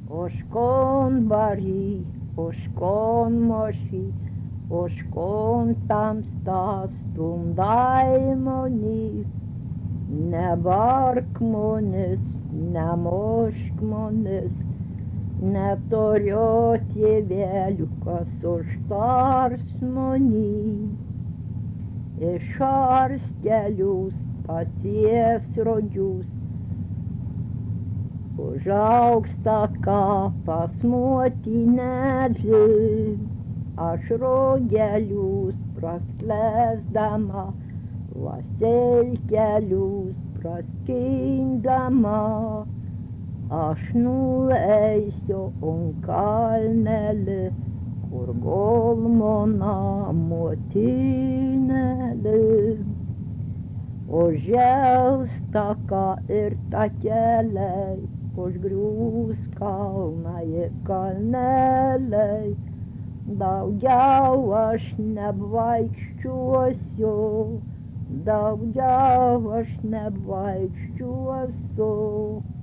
Oškon barī, oškon mošī, oškon tamstās stumdaimonī. Nebark manis, nemošk manis, neturėjo tėvelių, kas užtars manį. Išars kelius, pasies rodžius, užaugs taka pas motinėlį. Aš rogelius praskleisdama, vaselkelius praskindama, aš nueisiu kalnelį, kur golmona motinėlį. Užžels taka ir takeliai, užgriūs kalnai ir kalneliai. Daugiau aš nevaikščiosiu, daugiau aš nevaikščiosiu.